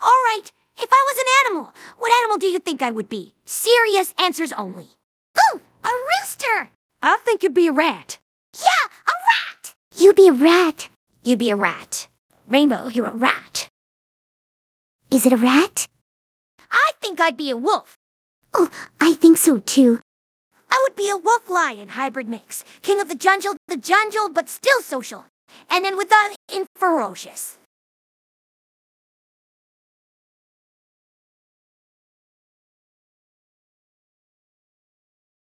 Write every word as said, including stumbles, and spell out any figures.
Alright, if I was an animal, what animal do you think I would be? Serious answers only. Ooh, a rooster! I think you'd be a rat. Yeah, a rat! You'd be a rat. You'd be a rat. Rainbow, you're a rat. Is it a rat? I think I'd be a wolf. Oh, I think so too. I would be a wolf-lion hybrid mix. King of the jungle, the jungle, but still social. And then with the in ferocious.